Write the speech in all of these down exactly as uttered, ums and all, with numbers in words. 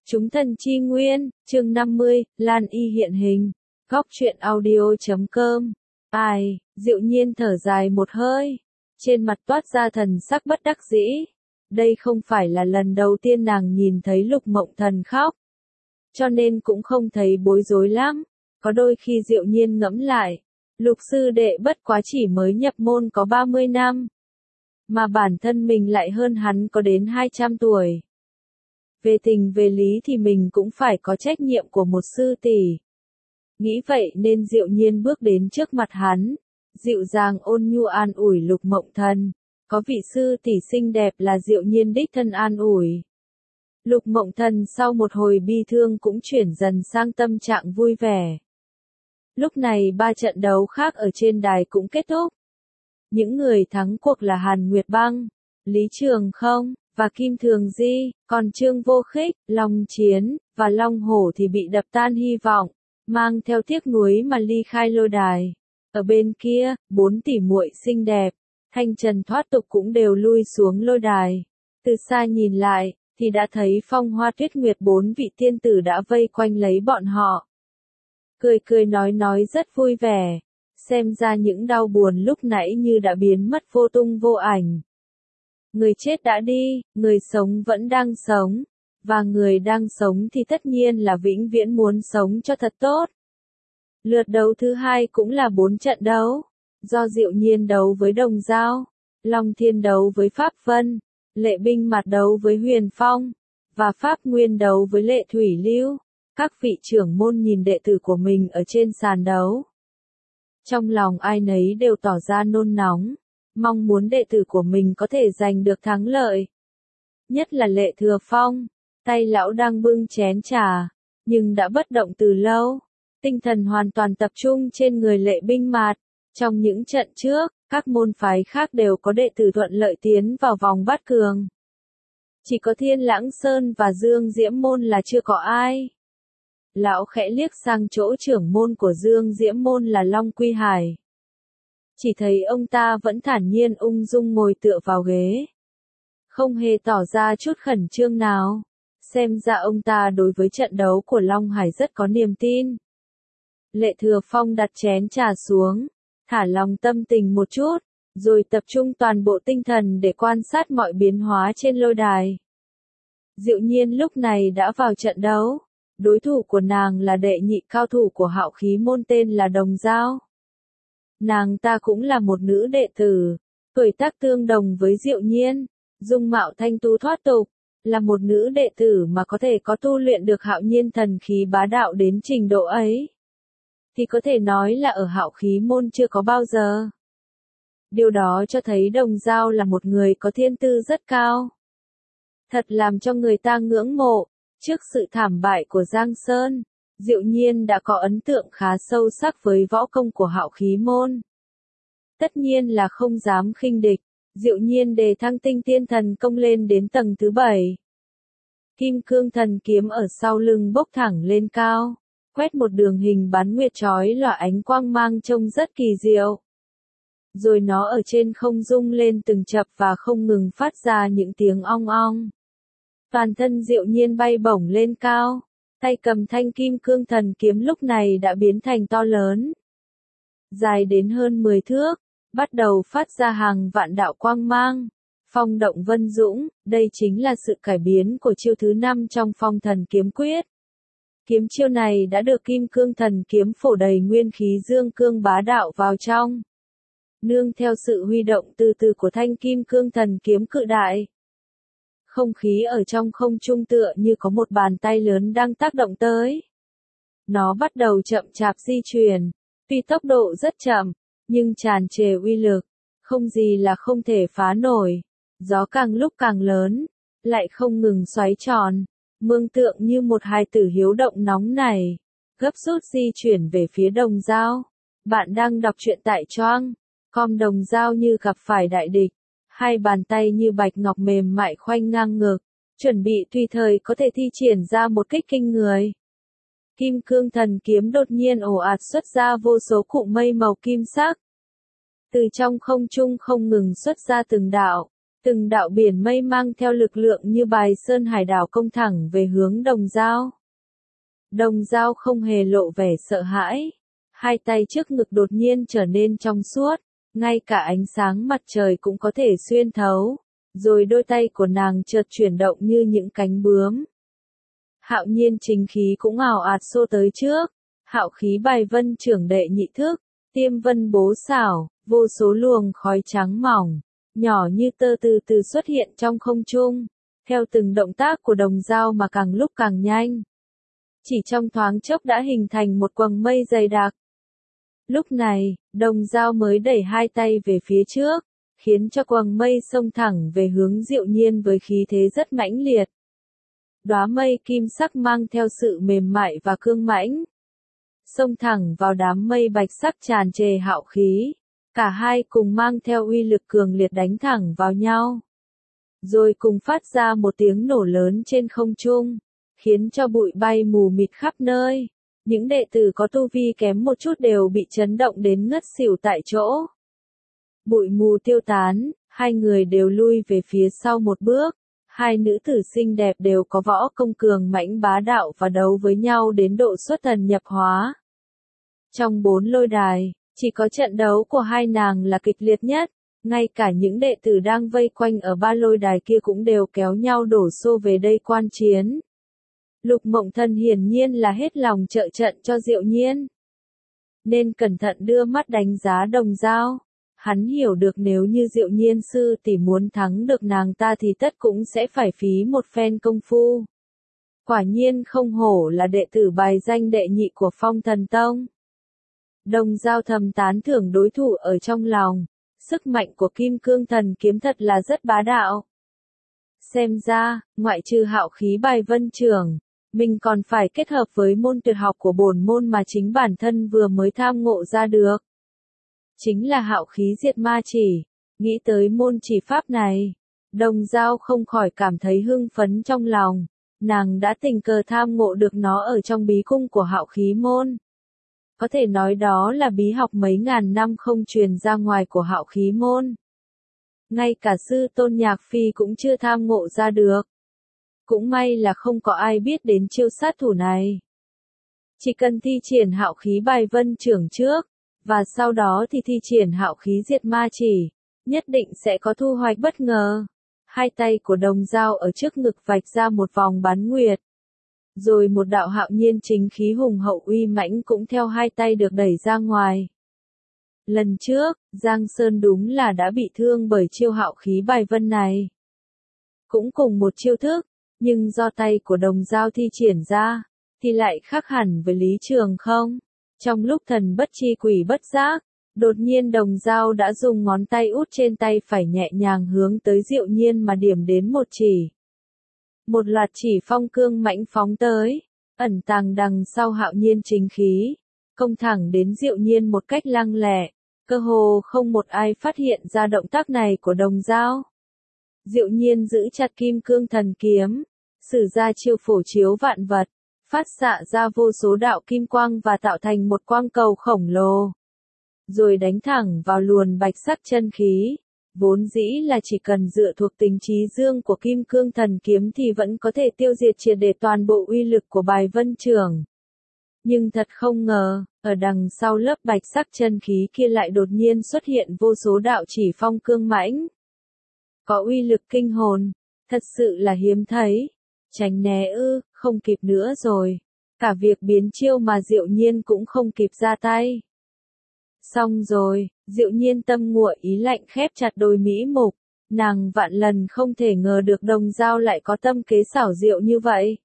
Chúng thần chi nguyên, chương năm mươi, Lan Y hiện hình. Góc truyện audio.com. Ai, Diệu Nhiên thở dài một hơi. Trên mặt toát ra thần sắc bất đắc dĩ. Đây không phải là lần đầu tiên nàng nhìn thấy Lục Mộng Thần khóc. Cho nên cũng không thấy bối rối lắm. Có đôi khi Diệu Nhiên ngẫm lại. Lục sư đệ bất quá chỉ mới nhập môn có ba mươi năm. Mà bản thân mình lại hơn hắn có đến hai trăm tuổi. Về tình về lý thì mình cũng phải có trách nhiệm của một sư tỷ. Nghĩ vậy nên Diệu Nhiên bước đến trước mặt hắn, dịu dàng ôn nhu an ủi Lục Mộng Thần. Có vị sư tỷ xinh đẹp là Diệu Nhiên đích thân an ủi. Lục Mộng Thần sau một hồi bi thương cũng chuyển dần sang tâm trạng vui vẻ. Lúc này ba trận đấu khác ở trên đài cũng kết thúc. Những người thắng cuộc là Hàn Nguyệt Băng, Lý Trường Không và Kim Thường Di, còn Trương Vô Khích, Long Chiến và Long Hổ thì bị đập tan hy vọng, mang theo tiếc nuối mà ly khai lôi đài. Ở bên kia, bốn tỷ muội xinh đẹp, thanh trần thoát tục cũng đều lui xuống lôi đài. Từ xa nhìn lại, thì đã thấy Phong Hoa Tuyết Nguyệt bốn vị tiên tử đã vây quanh lấy bọn họ. Cười cười nói nói rất vui vẻ, xem ra những đau buồn lúc nãy như đã biến mất vô tung vô ảnh. Người chết đã đi, người sống vẫn đang sống, và người đang sống thì tất nhiên là vĩnh viễn muốn sống cho thật tốt. Lượt đấu thứ hai cũng là bốn trận đấu, do Diệu Nhiên đấu với Đồng Giao, Long Thiên đấu với Pháp Vân, Lệ Binh Mạt đấu với Huyền Phong, và Pháp Nguyên đấu với Lệ Thủy Lưu. Các vị trưởng môn nhìn đệ tử của mình ở trên sàn đấu. Trong lòng ai nấy đều tỏ ra nôn nóng, mong muốn đệ tử của mình có thể giành được thắng lợi. Nhất là Lệ Thừa Phong, tay lão đang bưng chén trà, nhưng đã bất động từ lâu. Tinh thần hoàn toàn tập trung trên người Lệ Binh Mạt. Trong những trận trước, các môn phái khác đều có đệ tử thuận lợi tiến vào vòng bát cường. Chỉ có Thiên Lãng Sơn và Dương Diễm Môn là chưa có ai. Lão khẽ liếc sang chỗ trưởng môn của Dương Diễm Môn là Long Quy Hải. Chỉ thấy ông ta vẫn thản nhiên ung dung ngồi tựa vào ghế. Không hề tỏ ra chút khẩn trương nào. Xem ra ông ta đối với trận đấu của Long Hải rất có niềm tin. Lệ Thừa Phong đặt chén trà xuống, thả lòng tâm tình một chút, rồi tập trung toàn bộ tinh thần để quan sát mọi biến hóa trên lôi đài. Diệu Nhiên lúc này đã vào trận đấu. Đối thủ của nàng là đệ nhị cao thủ của Hạo Khí Môn tên là Đồng Giao. Nàng ta cũng là một nữ đệ tử, tuổi tác tương đồng với Diệu Nhiên, dung mạo thanh tú thoát tục, là một nữ đệ tử mà có thể có tu luyện được Hạo Nhiên thần khí bá đạo đến trình độ ấy. Thì có thể nói là ở Hạo Khí Môn chưa có bao giờ. Điều đó cho thấy Đồng Giao là một người có thiên tư rất cao. Thật làm cho người ta ngưỡng mộ. Trước sự thảm bại của Giang Sơn, Diệu Nhiên đã có ấn tượng khá sâu sắc với võ công của Hạo Khí Môn. Tất nhiên là không dám khinh địch, Diệu Nhiên đề thăng tinh tiên thần công lên đến tầng thứ bảy. Kim cương thần kiếm ở sau lưng bốc thẳng lên cao, quét một đường hình bán nguyệt chói lòa ánh quang mang trông rất kỳ diệu. Rồi nó ở trên không rung lên từng chập và không ngừng phát ra những tiếng ong ong. Toàn thân Diệu Nhiên bay bổng lên cao, tay cầm thanh kim cương thần kiếm lúc này đã biến thành to lớn. Dài đến hơn mười thước, bắt đầu phát ra hàng vạn đạo quang mang. Phong động vân dũng, đây chính là sự cải biến của chiêu thứ năm trong Phong Thần Kiếm Quyết. Kiếm chiêu này đã được kim cương thần kiếm phổ đầy nguyên khí dương cương bá đạo vào trong. Nương theo sự huy động từ từ của thanh kim cương thần kiếm cự đại. Không khí ở trong không trung tựa như có một bàn tay lớn đang tác động tới. Nó bắt đầu chậm chạp di chuyển, tuy tốc độ rất chậm, nhưng tràn trề uy lực, không gì là không thể phá nổi. Gió càng lúc càng lớn, lại không ngừng xoáy tròn, mương tượng như một hài tử hiếu động nóng này, gấp rút di chuyển về phía Đồng Giao. Bạn đang đọc truyện tại Choang, com Đồng Giao như gặp phải đại địch. Hai bàn tay như bạch ngọc mềm mại khoanh ngang ngực, chuẩn bị tùy thời có thể thi triển ra một kích kinh người. Kim cương thần kiếm đột nhiên ồ ạt xuất ra vô số cụm mây màu kim sắc. Từ trong không trung không ngừng xuất ra từng đạo, Từng đạo biển mây mang theo lực lượng như bài sơn hải đảo công thẳng về hướng Đồng Dao. Đồng Dao không hề lộ vẻ sợ hãi. Hai tay trước ngực đột nhiên trở nên trong suốt, ngay cả ánh sáng mặt trời cũng có thể xuyên thấu, rồi đôi tay của nàng chợt chuyển động như những cánh bướm. Hạo nhiên chính khí cũng ào ạt xô tới trước, hạo khí bài vân trưởng đệ nhị thức, tiêm vân bố xảo, vô số luồng khói trắng mỏng, nhỏ như tơ từ từ xuất hiện trong không trung, theo từng động tác của Đồng Dao mà càng lúc càng nhanh. Chỉ trong thoáng chốc đã hình thành một quầng mây dày đặc. Lúc này, Đồng Dao mới đẩy hai tay về phía trước, khiến cho quầng mây xông thẳng về hướng Diệu Nhiên với khí thế rất mãnh liệt. Đóa mây kim sắc mang theo sự mềm mại và cương mãnh, xông thẳng vào đám mây bạch sắc tràn trề hạo khí, cả hai cùng mang theo uy lực cường liệt đánh thẳng vào nhau, rồi cùng phát ra một tiếng nổ lớn trên không trung, khiến cho bụi bay mù mịt khắp nơi. Những đệ tử có tu vi kém một chút đều bị chấn động đến ngất xỉu tại chỗ. Bụi mù tiêu tán, hai người đều lui về phía sau một bước. Hai nữ tử xinh đẹp đều có võ công cường mãnh bá đạo và đấu với nhau đến độ xuất thần nhập hóa. Trong bốn lôi đài, chỉ có trận đấu của hai nàng là kịch liệt nhất, ngay cả những đệ tử đang vây quanh ở ba lôi đài kia cũng đều kéo nhau đổ xô về đây quan chiến. Lục Mộng Thần hiển nhiên là hết lòng trợ trận cho Diệu Nhiên, nên cẩn thận đưa mắt đánh giá Đồng Dao. Hắn hiểu được nếu như Diệu Nhiên sư tỷ muốn thắng được nàng ta thì tất cũng sẽ phải phí một phen công phu. Quả nhiên không hổ là đệ tử bài danh đệ nhị của Phong Thần Tông. Đồng Dao thầm tán thưởng đối thủ ở trong lòng, sức mạnh của Kim Cương Thần kiếm thật là rất bá đạo. Xem ra, ngoại trừ hạo khí bài vân trưởng, mình còn phải kết hợp với môn tuyệt học của bổn môn mà chính bản thân vừa mới tham ngộ ra được. Chính là hạo khí diệt ma chỉ. Nghĩ tới môn chỉ pháp này, Đồng Dao không khỏi cảm thấy hưng phấn trong lòng. Nàng đã tình cờ tham ngộ được nó ở trong bí cung của hạo khí môn. Có thể nói đó là bí học mấy ngàn năm không truyền ra ngoài của hạo khí môn. Ngay cả sư tôn Nhạc Phi cũng chưa tham ngộ ra được. Cũng may là không có ai biết đến chiêu sát thủ này. Chỉ cần thi triển hạo khí bài vân trưởng trước, và sau đó thì thi triển hạo khí diệt ma chỉ, nhất định sẽ có thu hoạch bất ngờ. Hai tay của Đồng Dao ở trước ngực vạch ra một vòng bán nguyệt. Rồi một đạo hạo nhiên chính khí hùng hậu uy mãnh cũng theo hai tay được đẩy ra ngoài. Lần trước, Giang Sơn đúng là đã bị thương bởi chiêu hạo khí bài vân này. Cũng cùng một chiêu thức, nhưng do tay của Đồng Dao thi triển ra, thì lại khác hẳn với Lý Trường Không. Trong lúc thần bất chi quỷ bất giác, đột nhiên Đồng Dao đã dùng ngón tay út trên tay phải nhẹ nhàng hướng tới Diệu Nhiên mà điểm đến một chỉ. Một loạt chỉ phong cương mãnh phóng tới, ẩn tàng đằng sau hạo nhiên chính khí, công thẳng đến Diệu Nhiên một cách lăng lẹ, cơ hồ không một ai phát hiện ra động tác này của Đồng Dao. Diệu Nhiên giữ chặt Kim Cương Thần kiếm, sử ra chiêu phổ chiếu vạn vật, phát xạ ra vô số đạo kim quang và tạo thành một quang cầu khổng lồ. Rồi đánh thẳng vào luồn bạch sắc chân khí, vốn dĩ là chỉ cần dựa thuộc tính trí dương của Kim Cương Thần kiếm thì vẫn có thể tiêu diệt triệt để toàn bộ uy lực của bài vân trưởng. Nhưng thật không ngờ, ở đằng sau lớp bạch sắc chân khí kia lại đột nhiên xuất hiện vô số đạo chỉ phong cương mãnh. Có uy lực kinh hồn, thật sự là hiếm thấy. Tránh né ư, không kịp nữa rồi. Cả việc biến chiêu mà Diệu Nhiên cũng không kịp ra tay. Xong rồi, Diệu Nhiên tâm nguội ý lạnh khép chặt đôi mỹ mục. Nàng vạn lần không thể ngờ được Đồng Dao lại có tâm kế xảo diệu như vậy.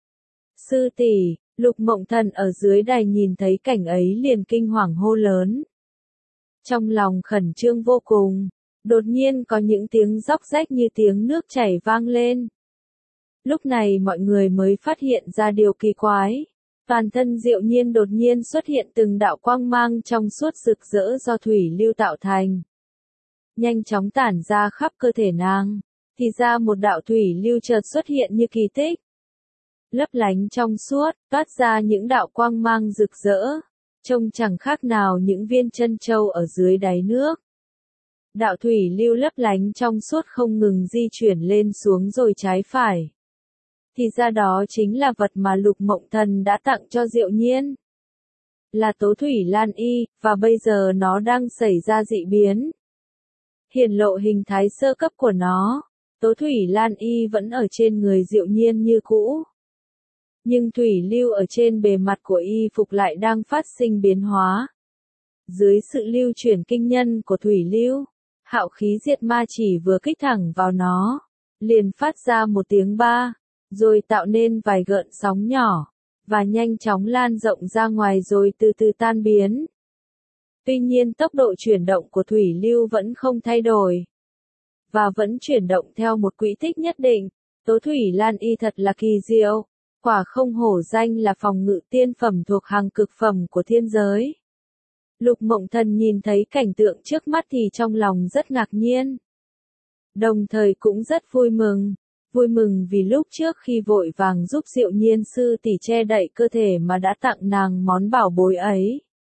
Sư tỷ, Lục Mộng Thần ở dưới đài nhìn thấy cảnh ấy liền kinh hoàng hô lớn. Trong lòng khẩn trương vô cùng, đột nhiên có những tiếng róc rách như tiếng nước chảy vang lên. Lúc này mọi người mới phát hiện ra điều kỳ quái. Toàn thân Diệu Nhiên đột nhiên xuất hiện từng đạo quang mang trong suốt rực rỡ do thủy lưu tạo thành. Nhanh chóng tản ra khắp cơ thể nàng, thì ra một đạo thủy lưu chợt xuất hiện như kỳ tích. Lấp lánh trong suốt, toát ra những đạo quang mang rực rỡ, trông chẳng khác nào những viên chân châu ở dưới đáy nước. Đạo thủy lưu lấp lánh trong suốt không ngừng di chuyển lên xuống rồi trái phải. Thì ra đó chính là vật mà Lục Mộng Thần đã tặng cho Diệu Nhiên. Là tố thủy lan y, và bây giờ nó đang xảy ra dị biến. Hiển lộ hình thái sơ cấp của nó, tố thủy lan y vẫn ở trên người Diệu Nhiên như cũ. Nhưng thủy lưu ở trên bề mặt của y phục lại đang phát sinh biến hóa. Dưới sự lưu chuyển kinh nhân của thủy lưu, hạo khí diệt ma chỉ vừa kích thẳng vào nó, liền phát ra một tiếng ba, rồi tạo nên vài gợn sóng nhỏ, và nhanh chóng lan rộng ra ngoài rồi từ từ tan biến. Tuy nhiên tốc độ chuyển động của thủy lưu vẫn không thay đổi, và vẫn chuyển động theo một quỹ tích nhất định. Tố thủy lan y thật là kỳ diệu, quả không hổ danh là phòng ngự tiên phẩm thuộc hàng cực phẩm của thiên giới. Lục Mộng Thần nhìn thấy cảnh tượng trước mắt thì trong lòng rất ngạc nhiên. Đồng thời cũng rất vui mừng. Vui mừng vì lúc trước khi vội vàng giúp Diệu Nhiên sư tỷ che đậy cơ thể mà đã tặng nàng món bảo bối ấy.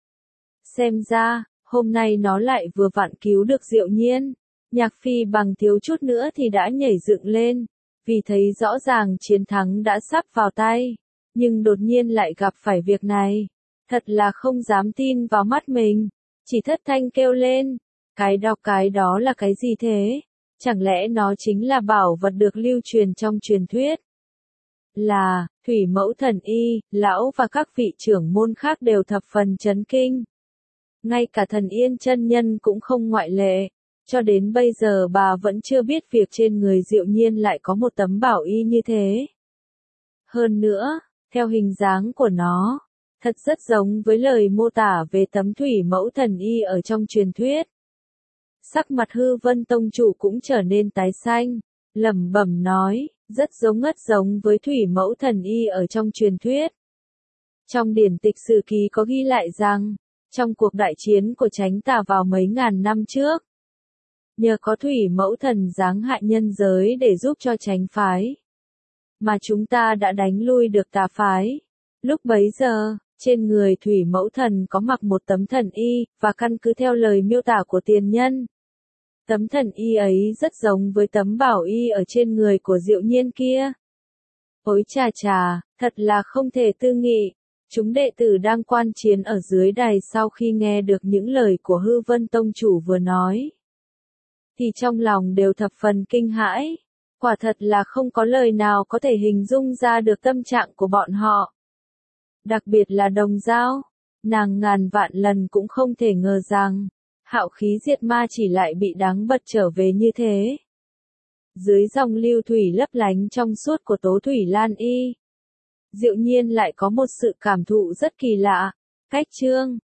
Xem ra, hôm nay nó lại vừa vặn cứu được Diệu Nhiên. Nhạc Phi bằng thiếu chút nữa thì đã nhảy dựng lên, vì thấy rõ ràng chiến thắng đã sắp vào tay. Nhưng đột nhiên lại gặp phải việc này. Thật là không dám tin vào mắt mình. Chỉ thất thanh kêu lên. Cái đó cái đó là cái gì thế? Chẳng lẽ nó chính là bảo vật được lưu truyền trong truyền thuyết? Là, Thủy Mẫu Thần Y, lão và các vị trưởng môn khác đều thập phần chấn kinh. Ngay cả Thần Yên chân nhân cũng không ngoại lệ. Cho đến bây giờ bà vẫn chưa biết việc trên người Diệu Nhiên lại có một tấm bảo y như thế. Hơn nữa, theo hình dáng của nó, thật rất giống với lời mô tả về tấm Thủy Mẫu Thần Y ở trong truyền thuyết. Sắc mặt Hư Vân Tông chủ cũng trở nên tái xanh, lẩm bẩm nói, rất giống ngất giống với Thủy Mẫu Thần Y ở trong truyền thuyết. Trong điển tịch sử ký có ghi lại rằng, trong cuộc đại chiến của Chánh Tà vào mấy ngàn năm trước, nhờ có Thủy Mẫu Thần giáng hại nhân giới để giúp cho Chánh phái, mà chúng ta đã đánh lui được Tà phái. Lúc bấy giờ, trên người Thủy Mẫu Thần có mặc một tấm thần y, và căn cứ theo lời miêu tả của tiền nhân, tấm thần y ấy rất giống với tấm bảo y ở trên người của Diệu Nhiên kia. Ôi chà chà, thật là không thể tư nghị. Chúng đệ tử đang quan chiến ở dưới đài sau khi nghe được những lời của Hư Vân Tông chủ vừa nói, thì trong lòng đều thập phần kinh hãi. Quả thật là không có lời nào có thể hình dung ra được tâm trạng của bọn họ. Đặc biệt là Đồng Dao, nàng ngàn vạn lần cũng không thể ngờ rằng, hạo khí diệt ma chỉ lại bị đáng bật trở về như thế. Dưới dòng lưu thủy lấp lánh trong suốt của tố thủy lan y, Diệu Nhiên lại có một sự cảm thụ rất kỳ lạ. Cách chương